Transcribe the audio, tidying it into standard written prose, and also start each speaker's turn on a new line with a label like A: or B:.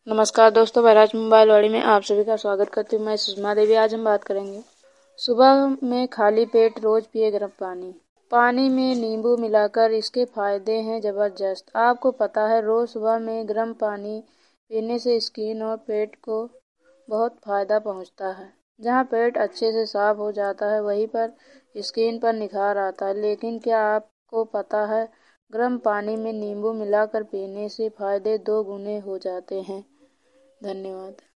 A: नमस्कार दोस्तों, बहराइच मोबाइल वाड़ी में आप सभी का स्वागत करती हूँ। मैं सुषमा देवी। आज हम बात करेंगे सुबह में खाली पेट रोज पिए गर्म पानी। पानी में नींबू मिलाकर इसके फायदे हैं जबरदस्त। आपको पता है रोज सुबह में गर्म पानी पीने से स्किन और पेट को बहुत फायदा पहुँचता है। जहाँ पेट अच्छे से साफ हो जाता है वहीं पर स्किन पर निखार आता है। लेकिन क्या आपको पता है गर्म पानी में नींबू मिलाकर पीने से फायदे 2 गुने हो जाते हैं। धन्यवाद।